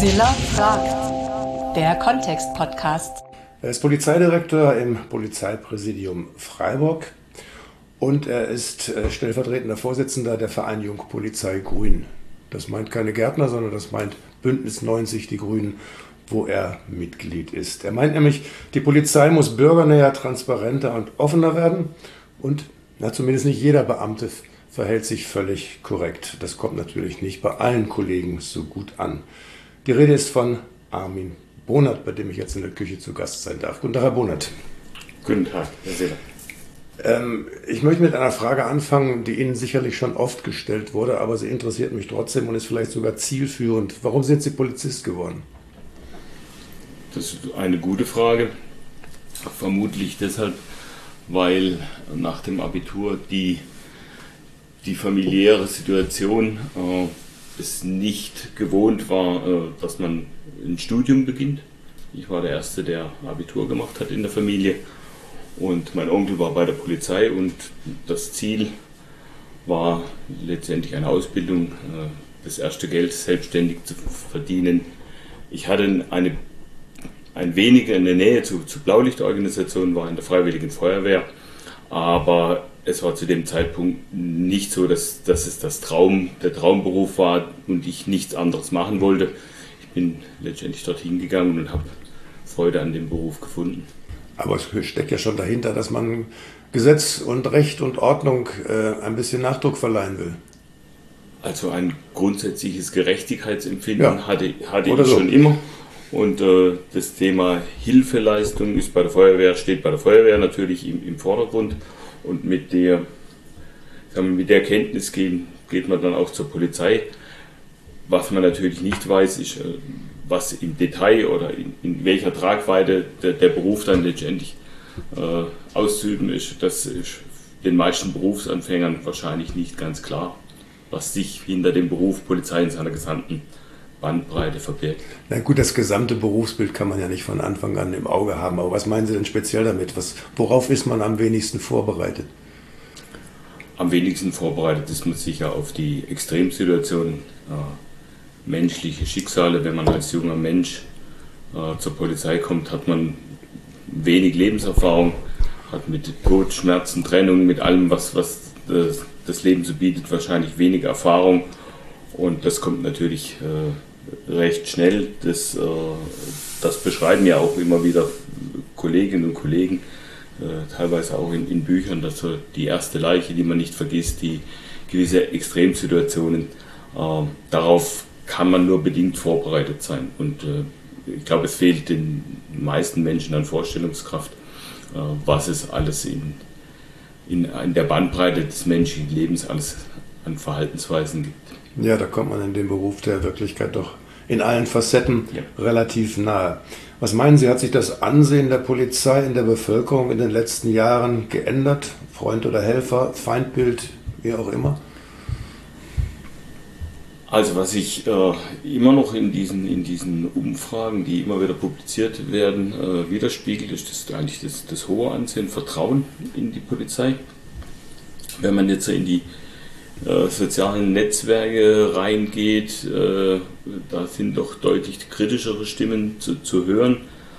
Mozilla fragt. Der Kontext-Podcast. Er ist Polizeidirektor im Polizeipräsidium Freiburg und er ist stellvertretender Vorsitzender der Vereinigung Polizei Grün. Das meint keine Gärtner, sondern das meint Bündnis 90 Die Grünen, wo er Mitglied ist. Er meint nämlich, die Polizei muss bürgernäher, transparenter und offener werden und zumindest nicht jeder Beamte verhält sich völlig korrekt. Das kommt natürlich nicht bei allen Kollegen so gut an. Die Rede ist von Armin Bonert, bei dem ich jetzt in der Küche zu Gast sein darf. Guten Tag, Herr Bonert. Guten Tag, Herr Seeler. Ich möchte mit einer Frage anfangen, die Ihnen sicherlich schon oft gestellt wurde, aber sie interessiert mich trotzdem und ist vielleicht sogar zielführend. Warum sind Sie Polizist geworden? Das ist eine gute Frage. Vermutlich deshalb, weil nach dem Abitur die familiäre Situation es nicht gewohnt war, dass man ein Studium beginnt. Ich war der Erste, der Abitur gemacht hat in der Familie. Und mein Onkel war bei der Polizei und das Ziel war letztendlich eine Ausbildung, das erste Geld selbstständig zu verdienen. Ich hatte ein wenig eine Nähe zu Blaulichtorganisationen, war in der Freiwilligen Feuerwehr, aber es war zu dem Zeitpunkt nicht so, dass es der Traumberuf war und ich nichts anderes machen wollte. Ich bin letztendlich dorthin gegangen und habe Freude an dem Beruf gefunden. Aber es steckt ja schon dahinter, dass man Gesetz und Recht und Ordnung ein bisschen Nachdruck verleihen will. Also ein grundsätzliches Gerechtigkeitsempfinden hatte ich so. Schon immer. Und das Thema Hilfeleistung steht bei der Feuerwehr natürlich im Vordergrund. Und mit der Kenntnis geht man dann auch zur Polizei. Was man natürlich nicht weiß, ist, was im Detail oder in welcher Tragweite der Beruf dann letztendlich auszuüben ist. Das ist den meisten Berufsanfängern wahrscheinlich nicht ganz klar, was sich hinter dem Beruf Polizei in seiner gesamten Bandbreite verbirgt. Na gut, das gesamte Berufsbild kann man ja nicht von Anfang an im Auge haben. Aber was meinen Sie denn speziell damit? Worauf ist man am wenigsten vorbereitet? Am wenigsten vorbereitet ist man sicher auf die Extremsituationen, menschliche Schicksale. Wenn man als junger Mensch zur Polizei kommt, hat man wenig Lebenserfahrung, hat mit Tod, Schmerzen, Trennung, mit allem, was das Leben so bietet, wahrscheinlich wenig Erfahrung. Und das kommt natürlich recht schnell. Das beschreiben ja auch immer wieder Kolleginnen und Kollegen, teilweise auch in Büchern, dass so die erste Leiche, die man nicht vergisst, die gewisse Extremsituationen, darauf kann man nur bedingt vorbereitet sein. Und ich glaube, es fehlt den meisten Menschen an Vorstellungskraft, was es alles in der Bandbreite des menschlichen Lebens alles an Verhaltensweisen gibt. Ja, da kommt man in dem Beruf der Wirklichkeit doch in allen Facetten relativ nahe. Was meinen Sie, hat sich das Ansehen der Polizei in der Bevölkerung in den letzten Jahren geändert? Freund oder Helfer, Feindbild, wie auch immer? Also was ich immer noch in diesen Umfragen, die immer wieder publiziert werden, widerspiegelt, ist eigentlich das hohe Ansehen, Vertrauen in die Polizei. Wenn man jetzt in die sozialen Netzwerke reingeht, da sind doch deutlich kritischere Stimmen zu hören.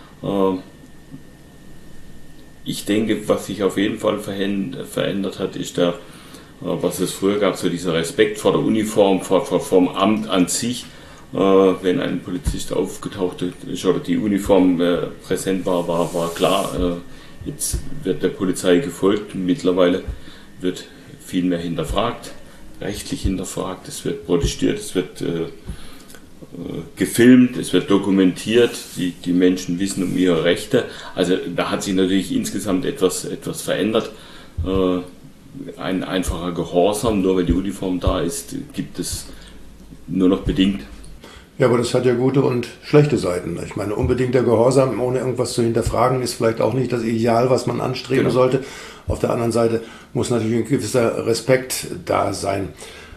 Ich denke, was sich auf jeden Fall verändert hat, ist was es früher gab, so dieser Respekt vor der Uniform, vom Amt an sich. Wenn ein Polizist aufgetaucht ist oder die Uniform präsent war klar, jetzt wird der Polizei gefolgt. Mittlerweile wird viel mehr hinterfragt, rechtlich hinterfragt, es wird protestiert, es wird gefilmt, es wird dokumentiert, die Menschen wissen um ihre Rechte. Also da hat sich natürlich insgesamt etwas verändert. Ein einfacher Gehorsam, nur weil die Uniform da ist, gibt es nur noch bedingt. Ja, aber das hat ja gute und schlechte Seiten. Ich meine, unbedingter Gehorsam, ohne irgendwas zu hinterfragen, ist vielleicht auch nicht das Ideal, was man anstreben sollte. Auf der anderen Seite muss natürlich ein gewisser Respekt da sein.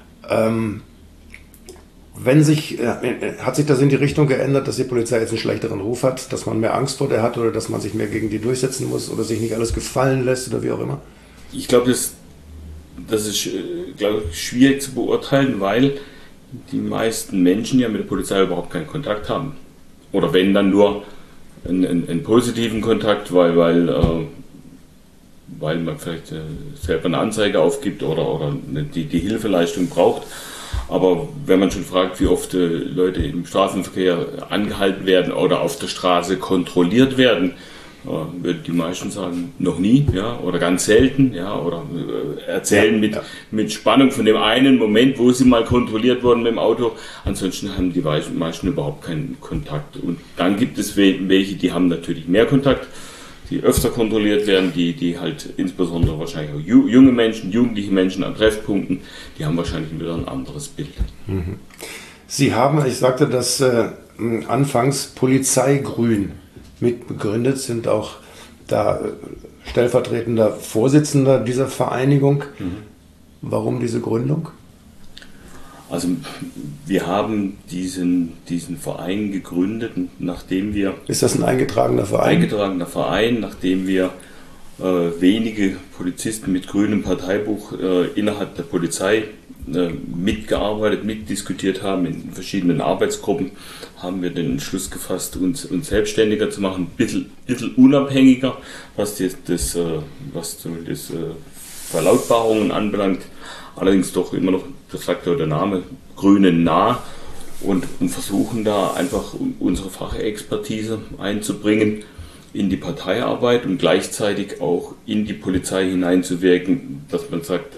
Hat sich das in die Richtung geändert, dass die Polizei jetzt einen schlechteren Ruf hat, dass man mehr Angst vor der hat oder dass man sich mehr gegen die durchsetzen muss oder sich nicht alles gefallen lässt oder wie auch immer? Ich glaube, das ist schwierig zu beurteilen, weil die meisten Menschen ja mit der Polizei überhaupt keinen Kontakt haben. Oder wenn, dann nur einen positiven Kontakt, weil man vielleicht selber eine Anzeige aufgibt oder die Hilfeleistung braucht. Aber wenn man schon fragt, wie oft Leute im Straßenverkehr angehalten werden oder auf der Straße kontrolliert werden, würden die meisten sagen, noch nie, ja, oder ganz selten, ja, oder erzählen mit Spannung von dem einen Moment, wo sie mal kontrolliert wurden mit dem Auto. Ansonsten haben die meisten überhaupt keinen Kontakt. Und dann gibt es welche, die haben natürlich mehr Kontakt, die öfter kontrolliert werden, die halt insbesondere wahrscheinlich auch junge Menschen, jugendliche Menschen an Treffpunkten, die haben wahrscheinlich wieder ein anderes Bild. Sie haben, ich sagte das anfangs, Polizei Grün mitbegründet, sind auch da stellvertretender Vorsitzender dieser Vereinigung. Warum diese Gründung? Also wir haben diesen Verein gegründet, nachdem wir... Ist das ein eingetragener Verein? Eingetragener Verein, nachdem wir wenige Polizisten mit grünem Parteibuch innerhalb der Polizei mitgearbeitet, mitdiskutiert haben in verschiedenen Arbeitsgruppen, haben wir den Entschluss gefasst, uns selbstständiger zu machen, ein bisschen unabhängiger, was das Verlautbarungen anbelangt. Allerdings doch immer noch, das sagt ja der Name, Grünen nah und versuchen da einfach unsere Fachexpertise einzubringen in die Parteiarbeit und gleichzeitig auch in die Polizei hineinzuwirken, dass man sagt,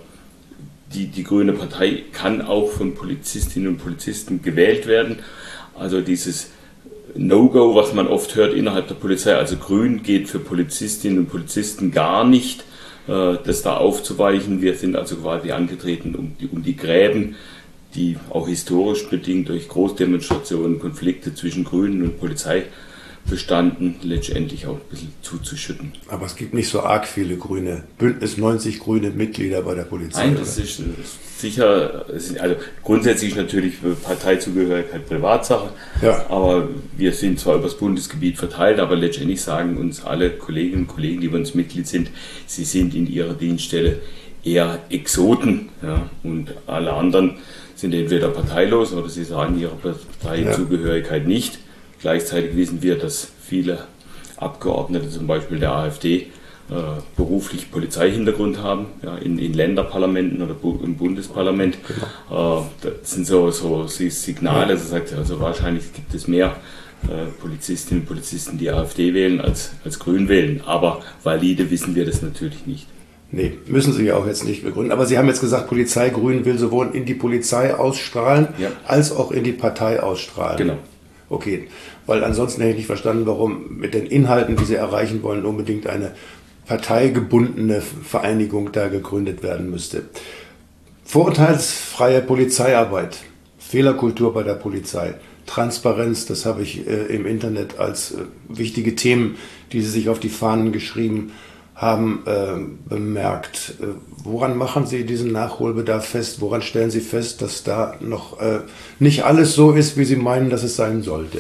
die Grüne Partei kann auch von Polizistinnen und Polizisten gewählt werden. Also dieses No-Go, was man oft hört innerhalb der Polizei, also Grün geht für Polizistinnen und Polizisten gar nicht, das da aufzuweichen. Wir sind also quasi angetreten, um die Gräben, die auch historisch bedingt durch Großdemonstrationen, Konflikte zwischen Grünen und Polizei bestanden, letztendlich auch ein bisschen zuzuschütten. Aber es gibt nicht so arg viele Grüne, Bündnis 90 grüne Mitglieder bei der Polizei. Nein, das ist sicher, also grundsätzlich ist natürlich Parteizugehörigkeit Privatsache, ja. Aber wir sind zwar über das Bundesgebiet verteilt, aber letztendlich sagen uns alle Kolleginnen und Kollegen, die bei uns Mitglied sind, sie sind in ihrer Dienststelle eher Exoten, ja, und alle anderen sind entweder parteilos oder sie sagen ihre Parteizugehörigkeit nicht. Gleichzeitig wissen wir, dass viele Abgeordnete, zum Beispiel der AfD, beruflich Polizeihintergrund haben, ja, in Länderparlamenten oder im Bundesparlament. Genau. Das sind so Signale, das sagt, also wahrscheinlich gibt es mehr Polizistinnen und Polizisten, die AfD wählen, als Grün wählen. Aber valide wissen wir das natürlich nicht. Nee, müssen Sie ja auch jetzt nicht begründen. Aber Sie haben jetzt gesagt, Polizei Grün will sowohl in die Polizei ausstrahlen, ja, als auch in die Partei ausstrahlen. Genau. Okay, weil ansonsten hätte ich nicht verstanden, warum mit den Inhalten, die Sie erreichen wollen, unbedingt eine parteigebundene Vereinigung da gegründet werden müsste. Vorurteilsfreie Polizeiarbeit, Fehlerkultur bei der Polizei, Transparenz, das habe ich im Internet als wichtige Themen, die Sie sich auf die Fahnen geschrieben haben, bemerkt. Woran machen Sie diesen Nachholbedarf fest? Woran stellen Sie fest, dass da noch nicht alles so ist, wie Sie meinen, dass es sein sollte?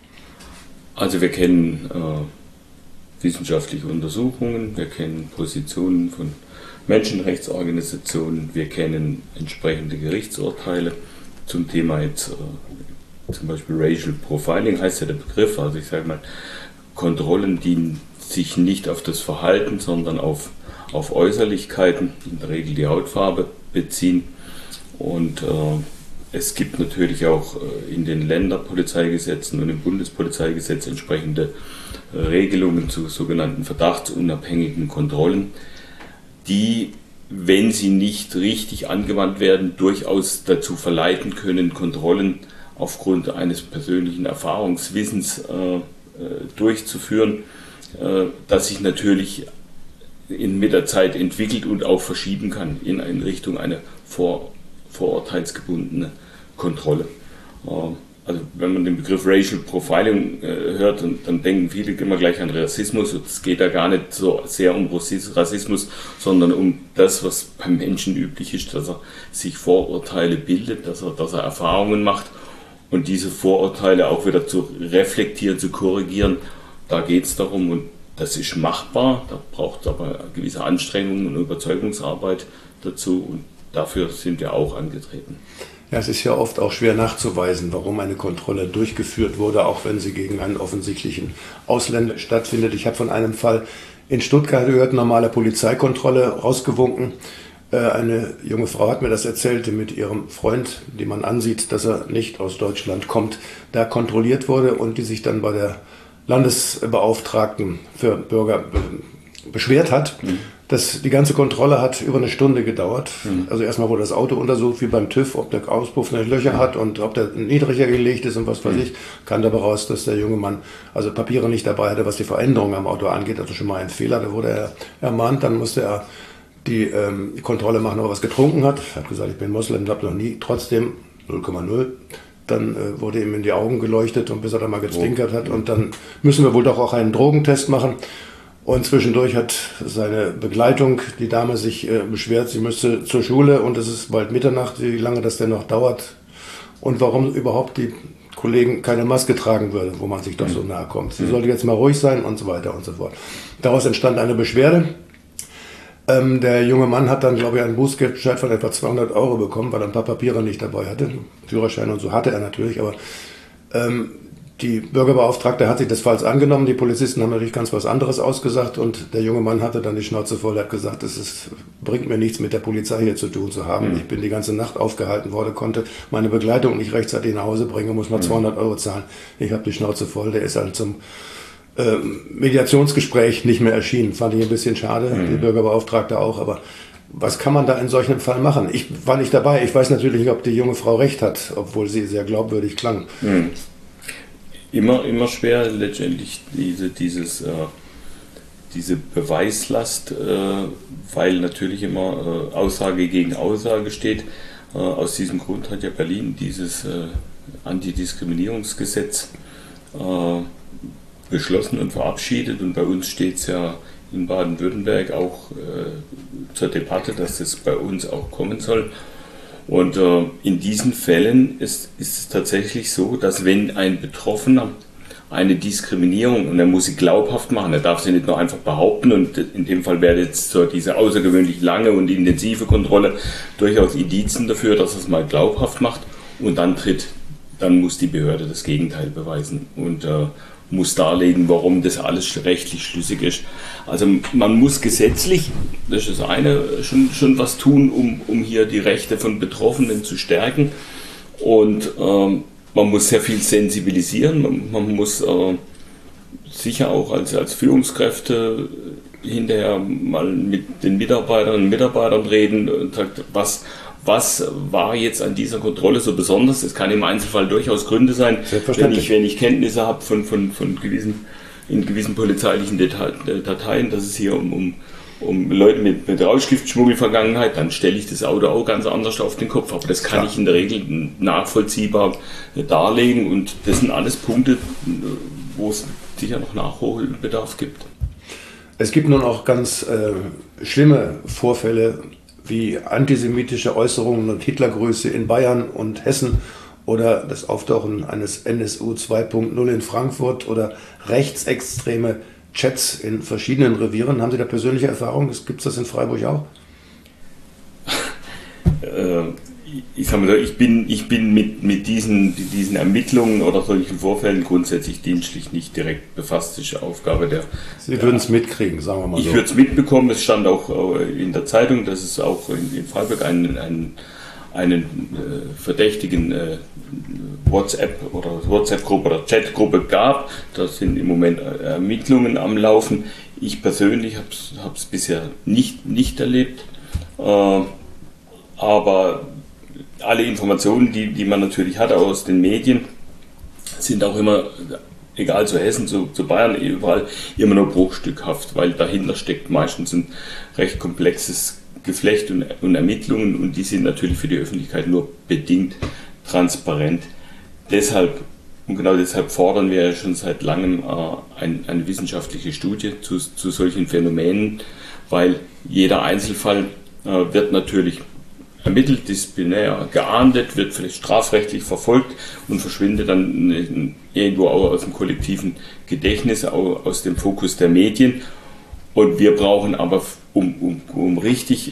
Also wir kennen wissenschaftliche Untersuchungen, wir kennen Positionen von Menschenrechtsorganisationen, wir kennen entsprechende Gerichtsurteile zum Thema jetzt zum Beispiel Racial Profiling heißt ja der Begriff, also ich sage mal Kontrollen, die sich nicht auf das Verhalten, sondern auf Äußerlichkeiten, in der Regel die Hautfarbe, beziehen. Und es gibt natürlich auch in den Länderpolizeigesetzen und im Bundespolizeigesetz entsprechende Regelungen zu sogenannten verdachtsunabhängigen Kontrollen, die, wenn sie nicht richtig angewandt werden, durchaus dazu verleiten können, Kontrollen aufgrund eines persönlichen Erfahrungswissens durchzuführen, das sich natürlich mit der Zeit entwickelt und auch verschieben kann in Richtung eine vorurteilsgebundene Kontrolle. Also wenn man den Begriff Racial Profiling hört, dann denken viele immer gleich an Rassismus. Es geht da gar nicht so sehr um Rassismus, sondern um das, was beim Menschen üblich ist, dass er sich Vorurteile bildet, dass er Erfahrungen macht und diese Vorurteile auch wieder zu reflektieren, zu korrigieren. Da geht es darum und das ist machbar, da braucht es aber gewisse Anstrengungen und Überzeugungsarbeit dazu und dafür sind wir auch angetreten. Ja, es ist ja oft auch schwer nachzuweisen, warum eine Kontrolle durchgeführt wurde, auch wenn sie gegen einen offensichtlichen Ausländer stattfindet. Ich habe von einem Fall in Stuttgart gehört, normale Polizeikontrolle, rausgewunken. Eine junge Frau hat mir das erzählt, die mit ihrem Freund, die man ansieht, dass er nicht aus Deutschland kommt, da kontrolliert wurde und die sich dann bei der Landesbeauftragten für Bürger beschwert hat. Die ganze Kontrolle hat über eine Stunde gedauert. Also erstmal wurde das Auto untersucht, wie beim TÜV, ob der Auspuff noch Löcher hat und ob der niedriger gelegt ist und was weiß ich. Kam dabei raus, dass der junge Mann also Papiere nicht dabei hatte, was die Veränderung am Auto angeht. Also schon mal ein Fehler. Da wurde er ermahnt, dann musste er die Kontrolle machen, ob er was getrunken hat. Er hat gesagt, ich bin Moslem, habe noch nie. Trotzdem 0,0. Dann wurde ihm in die Augen geleuchtet und bis er dann mal gezwinkert hat. Und dann müssen wir wohl doch auch einen Drogentest machen. Und zwischendurch hat seine Begleitung, die Dame, sich beschwert, sie müsste zur Schule und es ist bald Mitternacht, wie lange das denn noch dauert und warum überhaupt die Kollegen keine Maske tragen würde, wo man sich doch so nahe kommt. Sie sollte jetzt mal ruhig sein und so weiter und so fort. Daraus entstand eine Beschwerde. Der junge Mann hat dann, glaube ich, einen Bußgeldbescheid von etwa 200 € bekommen, weil er ein paar Papiere nicht dabei hatte. Führerschein und so hatte er natürlich, aber die Bürgerbeauftragte hat sich des Falls angenommen, die Polizisten haben natürlich ganz was anderes ausgesagt und der junge Mann hatte dann die Schnauze voll, hat gesagt, bringt mir nichts mit der Polizei hier zu tun zu haben. Ich bin die ganze Nacht aufgehalten worden, konnte meine Begleitung nicht rechtzeitig nach Hause bringen, muss mal 200 € zahlen. Ich habe die Schnauze voll, der ist dann zum Mediationsgespräch nicht mehr erschienen. Fand ich ein bisschen schade, die Bürgerbeauftragte auch, aber was kann man da in solchem Fall machen? Ich war nicht dabei, ich weiß natürlich nicht, ob die junge Frau recht hat, obwohl sie sehr glaubwürdig klang. Immer schwer letztendlich diese Beweislast, weil natürlich immer Aussage gegen Aussage steht. Aus diesem Grund hat ja Berlin dieses Antidiskriminierungsgesetz beschlossen und verabschiedet und bei uns steht es ja in Baden-Württemberg auch zur Debatte, dass es bei uns auch kommen soll. Und in diesen Fällen ist es tatsächlich so, dass wenn ein Betroffener eine Diskriminierung, und er muss sie glaubhaft machen, er darf sie nicht nur einfach behaupten, und in dem Fall wäre jetzt so diese außergewöhnlich lange und intensive Kontrolle durchaus Indizien dafür, dass er es mal glaubhaft macht, und dann muss die Behörde das Gegenteil beweisen und muss darlegen, warum das alles rechtlich schlüssig ist. Also man muss gesetzlich, das ist das eine, schon was tun, um hier die Rechte von Betroffenen zu stärken. Und man muss sehr viel sensibilisieren. Man muss sicher auch als Führungskräfte hinterher mal mit den Mitarbeiterinnen und Mitarbeitern reden und sagt, was war jetzt an dieser Kontrolle so besonders? Es kann im Einzelfall durchaus Gründe sein, wenn ich Kenntnisse habe von gewissen polizeilichen Dateien, dass es hier um Leute mit Rauschgiftschmuggelvergangenheit, dann stelle ich das Auto auch ganz anders auf den Kopf. Aber das kann ich in der Regel nachvollziehbar darlegen, und das sind alles Punkte, wo es sicher noch Nachholbedarf gibt. Es gibt nun auch ganz schlimme Vorfälle, wie antisemitische Äußerungen und Hitlergrüße in Bayern und Hessen oder das Auftauchen eines NSU 2.0 in Frankfurt oder rechtsextreme Chats in verschiedenen Revieren. Haben Sie da persönliche Erfahrungen? Gibt es das in Freiburg auch? Ich sag mal so, ich bin mit diesen Ermittlungen oder solchen Vorfällen grundsätzlich dienstlich nicht direkt befasst. Das ist eine Aufgabe der... Sie würden es mitkriegen, sagen wir mal so. Ich würde es mitbekommen. Es stand auch in der Zeitung, dass es auch in Freiburg einen verdächtigen WhatsApp-Gruppe oder Chatgruppe gab. Da sind im Moment Ermittlungen am Laufen. Ich persönlich habe es bisher nicht erlebt. Aber alle Informationen, die man natürlich hat aus den Medien, sind auch immer, egal zu Hessen, zu Bayern, überall immer nur bruchstückhaft, weil dahinter steckt meistens ein recht komplexes Geflecht und Ermittlungen, und die sind natürlich für die Öffentlichkeit nur bedingt transparent. Genau deshalb fordern wir ja schon seit langem eine wissenschaftliche Studie zu solchen Phänomenen, weil jeder Einzelfall wird natürlich ermittelt, disziplinär geahndet, wird vielleicht strafrechtlich verfolgt und verschwindet dann irgendwo auch aus dem kollektiven Gedächtnis, auch aus dem Fokus der Medien. Und wir brauchen aber, um richtig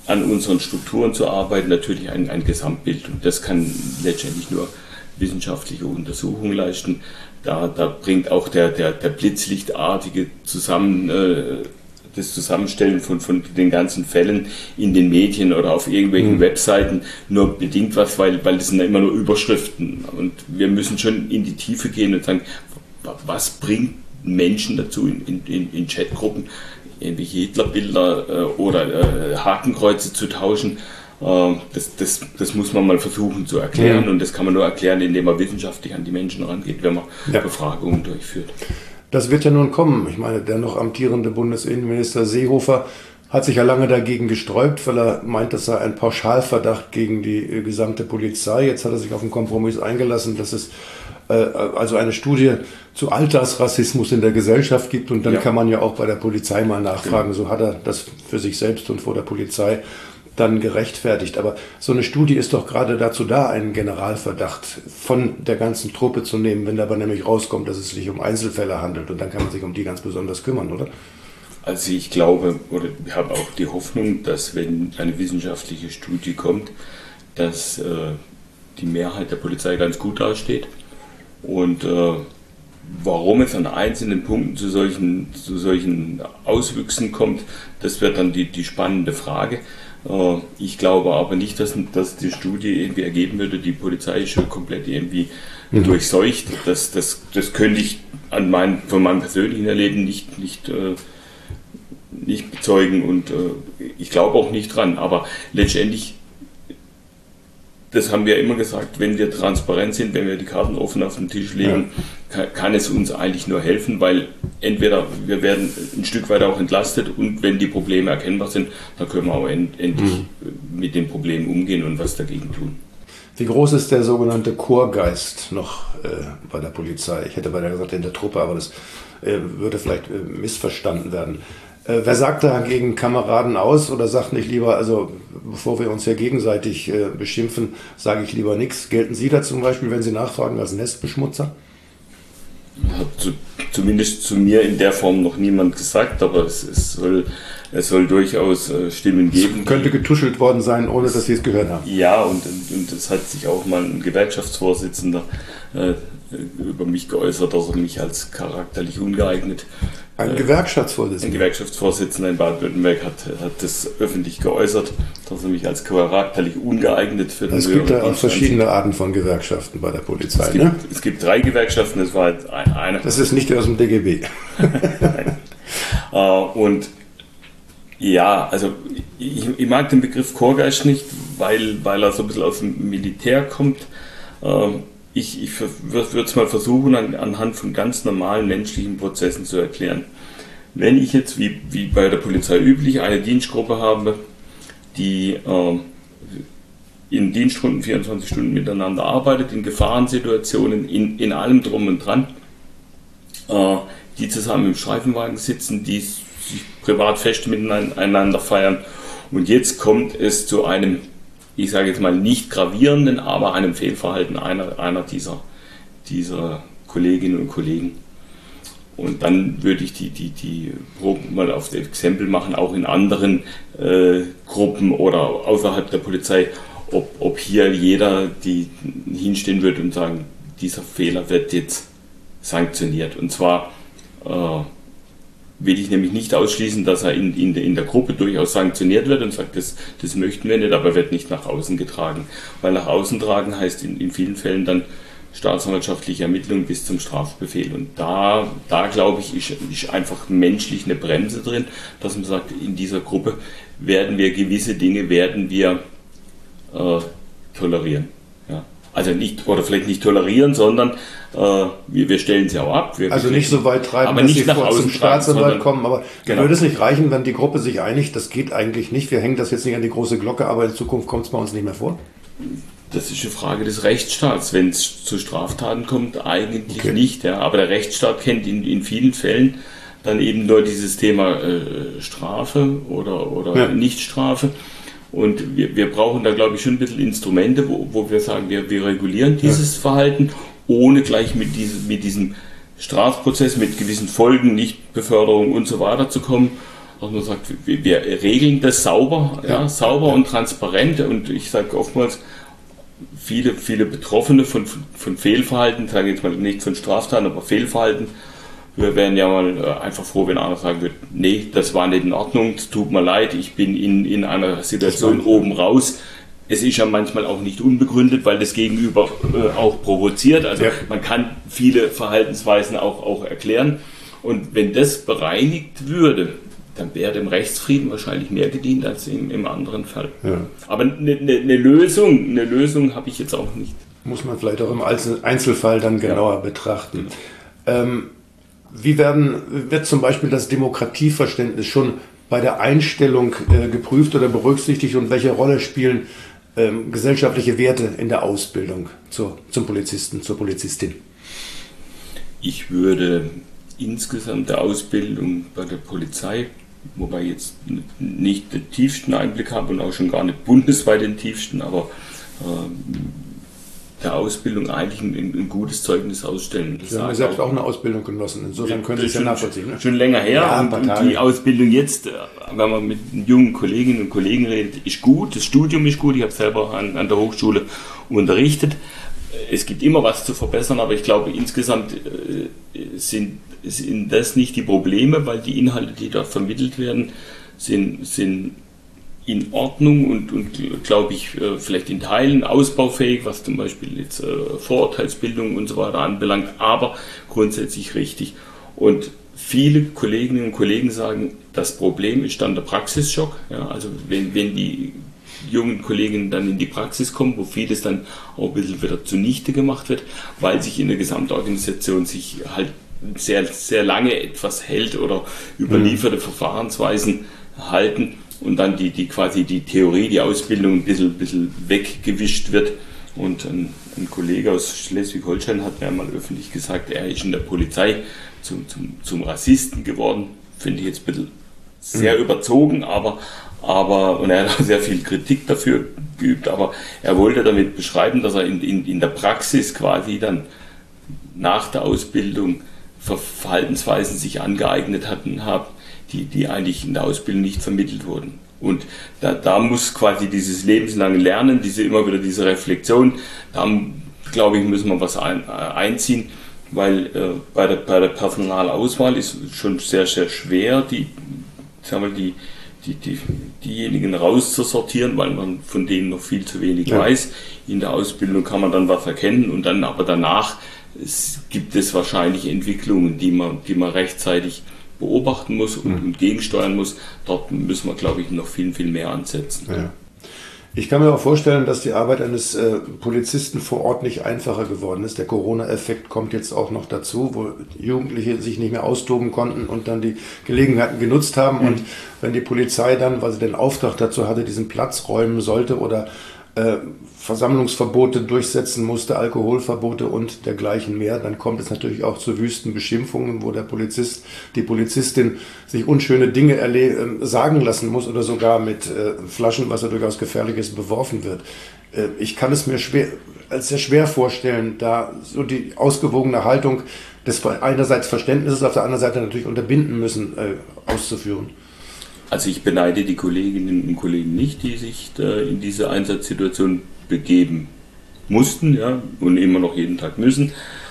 an unseren Strukturen zu arbeiten, natürlich ein Gesamtbild. Und das kann letztendlich nur wissenschaftliche Untersuchungen leisten. Da bringt auch der blitzlichtartige das Zusammenstellen von den ganzen Fällen in den Medien oder auf irgendwelchen Webseiten nur bedingt was, weil das sind ja immer nur Überschriften. Und wir müssen schon in die Tiefe gehen und sagen, was bringt Menschen dazu, in Chatgruppen irgendwelche Hitlerbilder oder Hakenkreuze zu tauschen. Das muss man mal versuchen zu erklären, und das kann man nur erklären, indem man wissenschaftlich an die Menschen rangeht, wenn man Befragungen durchführt. Das wird ja nun kommen. Ich meine, der noch amtierende Bundesinnenminister Seehofer hat sich ja lange dagegen gesträubt, weil er meint, das sei ein Pauschalverdacht gegen die gesamte Polizei. Jetzt hat er sich auf einen Kompromiss eingelassen, dass es also eine Studie zu Alltagsrassismus in der Gesellschaft gibt, und dann kann man ja auch bei der Polizei mal nachfragen. So hat er das für sich selbst und vor der Polizei dann gerechtfertigt. Aber so eine Studie ist doch gerade dazu da, einen Generalverdacht von der ganzen Truppe zu nehmen, wenn dabei nämlich rauskommt, dass es sich um Einzelfälle handelt, und dann kann man sich um die ganz besonders kümmern, oder? Also ich glaube, oder ich habe auch die Hoffnung, dass wenn eine wissenschaftliche Studie kommt, dass die Mehrheit der Polizei ganz gut dasteht. Und warum es an einzelnen Punkten zu solchen Auswüchsen kommt, das wird dann die spannende Frage. Ich glaube aber nicht, dass die Studie irgendwie ergeben würde, die Polizei ist schon komplett irgendwie durchseucht. Das könnte ich von meinem persönlichen Erleben nicht bezeugen, und ich glaube auch nicht dran. Aber letztendlich, das haben wir immer gesagt, wenn wir transparent sind, wenn wir die Karten offen auf den Tisch legen, kann es uns eigentlich nur helfen, weil entweder wir werden ein Stück weit auch entlastet, und wenn die Probleme erkennbar sind, dann können wir auch endlich mit den Problemen umgehen und was dagegen tun. Wie groß ist der sogenannte Chorgeist noch bei der Polizei? Ich hätte beinahe gesagt in der Truppe, aber das würde vielleicht missverstanden werden. Wer sagt da gegen Kameraden aus oder sagt nicht lieber, also bevor wir uns hier gegenseitig beschimpfen, sage ich lieber nichts? Gelten Sie da zum Beispiel, wenn Sie nachfragen, als Nestbeschmutzer? Hat zumindest zu mir in der Form noch niemand gesagt, aber es soll durchaus Stimmen geben. Es könnte getuschelt worden sein, ohne dass Sie es gehört haben. Ja, und es hat sich auch mal ein Gewerkschaftsvorsitzender über mich geäußert, dass er mich als charakterlich ungeeignet. Ein Gewerkschaftsvorsitzender? Ein Gewerkschaftsvorsitzender in Baden-Württemberg hat das öffentlich geäußert, dass er mich als charakterlich ungeeignet für den höheren Dienst ansieht. Es gibt ja auch verschiedene Arten von Gewerkschaften bei der Polizei. Es gibt 3 Gewerkschaften, das war halt eine. Das ist nicht aus dem DGB. Und ja, also ich mag den Begriff Chorgeist nicht, weil er so ein bisschen aus dem Militär kommt. Ich würde es mal versuchen, anhand von ganz normalen menschlichen Prozessen zu erklären. Wenn ich jetzt, wie bei der Polizei üblich, eine Dienstgruppe habe, die in Dienststunden 24 Stunden miteinander arbeitet, in Gefahrensituationen, in allem drum und dran, die zusammen im Streifenwagen sitzen, die sich privat Feste miteinander feiern, und jetzt kommt es zu einem, ich sage jetzt mal nicht gravierenden, aber einem Fehlverhalten einer dieser Kolleginnen und Kollegen. Und dann würde ich die Proben mal auf das Exempel machen, auch in anderen Gruppen oder außerhalb der Polizei, ob hier jeder die hinstehen würde und sagen, dieser Fehler wird jetzt sanktioniert. Und zwar will ich nämlich nicht ausschließen, dass er in der Gruppe durchaus sanktioniert wird und sagt, das möchten wir nicht, aber wird nicht nach außen getragen. Weil nach außen tragen heißt in vielen Fällen dann staatsanwaltschaftliche Ermittlungen bis zum Strafbefehl. Und da glaube ich, ist einfach menschlich eine Bremse drin, dass man sagt, in dieser Gruppe werden wir gewisse Dinge tolerieren. Ja. Also nicht, oder vielleicht nicht tolerieren, sondern wir stellen sie auch ab. Also nicht so weit treiben, dass sie vor zum Staatsanwalt kommen, aber würde es nicht reichen, wenn die Gruppe sich einigt, das geht eigentlich nicht, wir hängen das jetzt nicht an die große Glocke, aber in Zukunft kommt es bei uns nicht mehr vor? Das ist eine Frage des Rechtsstaats. Wenn es zu Straftaten kommt, eigentlich nicht. Ja. Aber der Rechtsstaat kennt in vielen Fällen dann eben nur dieses Thema Strafe oder Nichtstrafe. Und wir brauchen da, glaube ich, schon ein bisschen Instrumente, wo wir sagen, wir regulieren dieses Verhalten, ohne gleich mit diesem Strafprozess, mit gewissen Folgen, Nichtbeförderung und so weiter zu kommen, dass man sagt, wir regeln das sauber, sauber und transparent. Und ich sage oftmals, viele Betroffene von Fehlverhalten, sage ich jetzt mal nicht von Straftaten, aber Fehlverhalten, wir wären ja mal einfach froh, wenn einer sagen würde, nee, das war nicht in Ordnung, es tut mir leid, ich bin in einer Situation oben raus. Es ist ja manchmal auch nicht unbegründet, weil das Gegenüber auch provoziert. Also man kann viele Verhaltensweisen auch erklären. Und wenn das bereinigt würde, dann wäre dem Rechtsfrieden wahrscheinlich mehr gedient als im anderen Fall. Ja. Aber eine Lösung habe ich jetzt auch nicht. Muss man vielleicht auch im Einzelfall dann genauer betrachten. Wie wird zum Beispiel das Demokratieverständnis schon bei der Einstellung geprüft oder berücksichtigt und welche Rolle spielen gesellschaftliche Werte in der Ausbildung zum Polizisten, zur Polizistin? Ich würde insgesamt der Ausbildung bei der Polizei, wobei ich jetzt nicht den tiefsten Einblick habe und auch schon gar nicht bundesweit den tiefsten, aber der Ausbildung eigentlich ein gutes Zeugnis ausstellen. Sie haben ja selbst auch eine Ausbildung genossen, insofern können Sie es ja nachvollziehen. Ne? Schon länger her und die Ausbildung jetzt, wenn man mit jungen Kolleginnen und Kollegen redet, ist gut, das Studium ist gut, ich habe selber an der Hochschule unterrichtet. Es gibt immer was zu verbessern, aber ich glaube insgesamt sind das nicht die Probleme, weil die Inhalte, die dort vermittelt werden, sind in Ordnung und glaube ich, vielleicht in Teilen ausbaufähig, was zum Beispiel jetzt Vorurteilsbildung und so weiter anbelangt, aber grundsätzlich richtig. Und viele Kolleginnen und Kollegen sagen, das Problem ist dann der Praxisschock. Ja, also wenn die jungen Kolleginnen dann in die Praxis kommen, wo vieles dann auch ein bisschen wieder zunichte gemacht wird, weil sich in der Gesamtorganisation sich halt sehr, sehr lange etwas hält oder überlieferte Verfahrensweisen halten. Und dann die Theorie, die Ausbildung ein bisschen weggewischt wird. Und ein Kollege aus Schleswig-Holstein hat mir einmal öffentlich gesagt, er ist in der Polizei zum Rassisten geworden. Finde ich jetzt ein bisschen sehr überzogen, aber und er hat auch sehr viel Kritik dafür geübt, aber er wollte damit beschreiben, dass er in der Praxis quasi dann nach der Ausbildung Verhaltensweisen sich angeeignet hat, die eigentlich in der Ausbildung nicht vermittelt wurden. Und da muss quasi dieses lebenslange Lernen, immer wieder diese Reflexion, da glaube ich, müssen wir was einziehen, weil bei der Personalauswahl ist schon sehr, sehr schwer, diejenigen rauszusortieren, weil man von denen noch viel zu wenig weiß. In der Ausbildung kann man dann was erkennen und dann aber danach gibt es wahrscheinlich Entwicklungen, die man rechtzeitig beobachten muss und gegensteuern muss. Dort müssen wir, glaube ich, noch viel, viel mehr ansetzen. Ja. Ich kann mir auch vorstellen, dass die Arbeit eines Polizisten vor Ort nicht einfacher geworden ist. Der Corona-Effekt kommt jetzt auch noch dazu, wo Jugendliche sich nicht mehr austoben konnten und dann die Gelegenheiten genutzt haben. Und wenn die Polizei dann, weil sie den Auftrag dazu hatte, diesen Platz räumen sollte oder Versammlungsverbote durchsetzen musste, Alkoholverbote und dergleichen mehr, dann kommt es natürlich auch zu wüsten Beschimpfungen, wo der Polizist, die Polizistin sich unschöne Dinge sagen lassen muss oder sogar mit Flaschen, was ja durchaus gefährlich ist, beworfen wird. Ich kann es mir als sehr schwer vorstellen, da so die ausgewogene Haltung des einerseits Verständnisses, auf der anderen Seite natürlich unterbinden müssen, auszuführen. Also ich beneide die Kolleginnen und Kollegen nicht, die sich in diese Einsatzsituation begeben mussten, und immer noch jeden Tag müssen.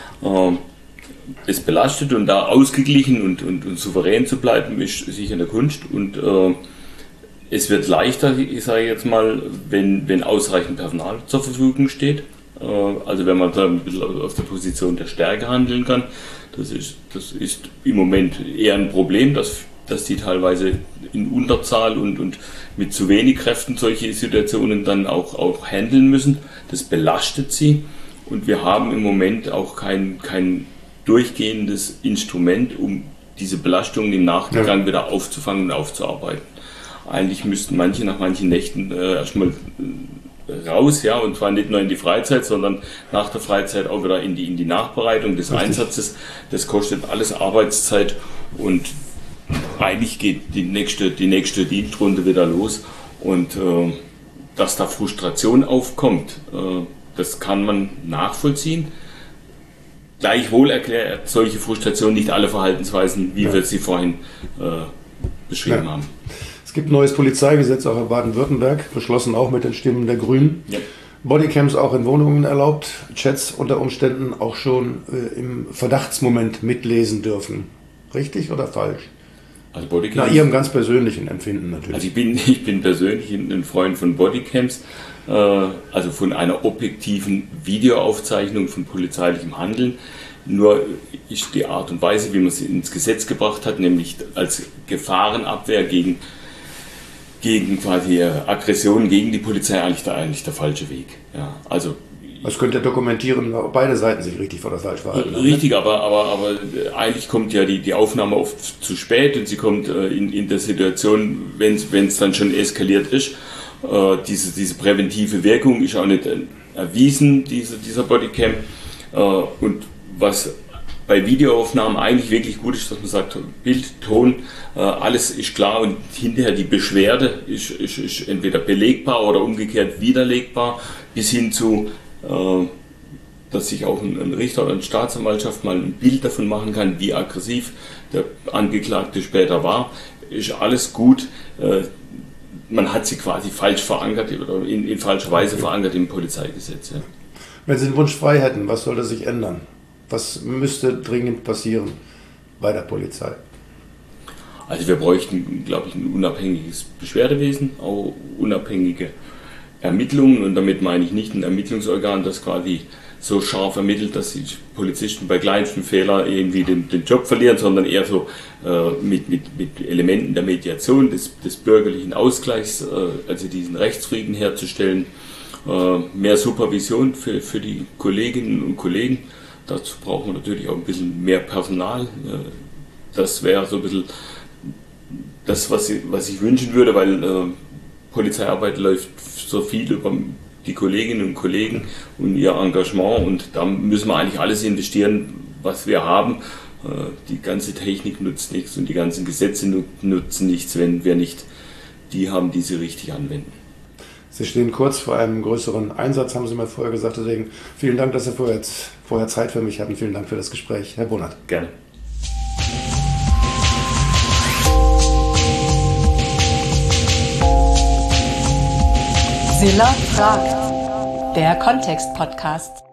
Es belastet und da ausgeglichen und souverän zu bleiben, ist sicher eine Kunst. Und es wird leichter, ich sage jetzt mal, wenn ausreichend Personal zur Verfügung steht. Also wenn man da ein bisschen auf der Position der Stärke handeln kann. Das ist im Moment eher ein Problem, dass die teilweise in Unterzahl und mit zu wenig Kräften solche Situationen dann auch handeln müssen. Das belastet sie und wir haben im Moment auch kein durchgehendes Instrument, um diese Belastungen im Nachgang wieder aufzufangen und aufzuarbeiten. Eigentlich müssten manche nach manchen Nächten erstmal raus, und zwar nicht nur in die Freizeit, sondern nach der Freizeit auch wieder in die Nachbereitung des Einsatzes. Das kostet alles Arbeitszeit und eigentlich geht die nächste Dienstrunde wieder los und dass da Frustration aufkommt, das kann man nachvollziehen. Gleichwohl erklärt solche Frustration nicht alle Verhaltensweisen, wie wir sie vorhin beschrieben haben. Es gibt ein neues Polizeigesetz auch in Baden-Württemberg, beschlossen auch mit den Stimmen der Grünen. Ja. Bodycams auch in Wohnungen erlaubt, Chats unter Umständen auch schon im Verdachtsmoment mitlesen dürfen. Richtig oder falsch? Also Bodycams, nach Ihrem ganz persönlichen Empfinden natürlich. Also ich bin persönlich ein Freund von Bodycams, also von einer objektiven Videoaufzeichnung von polizeilichem Handeln. Nur ist die Art und Weise, wie man sie ins Gesetz gebracht hat, nämlich als Gefahrenabwehr gegen quasi Aggressionen gegen die Polizei eigentlich der falsche Weg. Ja, also das könnte dokumentieren, ob beide Seiten sich richtig oder falsch verhalten. Richtig, aber eigentlich kommt ja die Aufnahme oft zu spät und sie kommt in der Situation, wenn es dann schon eskaliert ist. Diese präventive Wirkung ist auch nicht erwiesen, dieser Bodycam. Und was bei Videoaufnahmen eigentlich wirklich gut ist, dass man sagt, Bild, Ton, alles ist klar und hinterher die Beschwerde ist entweder belegbar oder umgekehrt widerlegbar, bis hin zu, dass sich auch ein Richter oder eine Staatsanwaltschaft mal ein Bild davon machen kann, wie aggressiv der Angeklagte später war, ist alles gut. Man hat sie quasi falsch verankert oder in falscher Weise verankert im Polizeigesetz. Ja. Wenn Sie den Wunsch frei hätten, was sollte sich ändern? Was müsste dringend passieren bei der Polizei? Also wir bräuchten, glaube ich, ein unabhängiges Beschwerdewesen, auch unabhängige Ermittlungen, und damit meine ich nicht ein Ermittlungsorgan, das quasi so scharf ermittelt, dass die Polizisten bei kleinsten Fehlern irgendwie den Job verlieren, sondern eher so mit Elementen der Mediation, des bürgerlichen Ausgleichs, also diesen Rechtsfrieden herzustellen, mehr Supervision für die Kolleginnen und Kollegen. Dazu brauchen wir natürlich auch ein bisschen mehr Personal. Das wäre so ein bisschen das, was ich wünschen würde, weil Polizeiarbeit läuft so viel über die Kolleginnen und Kollegen und ihr Engagement, und da müssen wir eigentlich alles investieren, was wir haben. Die ganze Technik nutzt nichts und die ganzen Gesetze nutzen nichts, wenn wir nicht die haben, die sie richtig anwenden. Sie stehen kurz vor einem größeren Einsatz, haben Sie mir vorher gesagt. Deswegen vielen Dank, dass Sie vorher Zeit für mich hatten. Vielen Dank für das Gespräch, Herr Bonert. Gerne. Silla fragt, der Kontext-Podcast.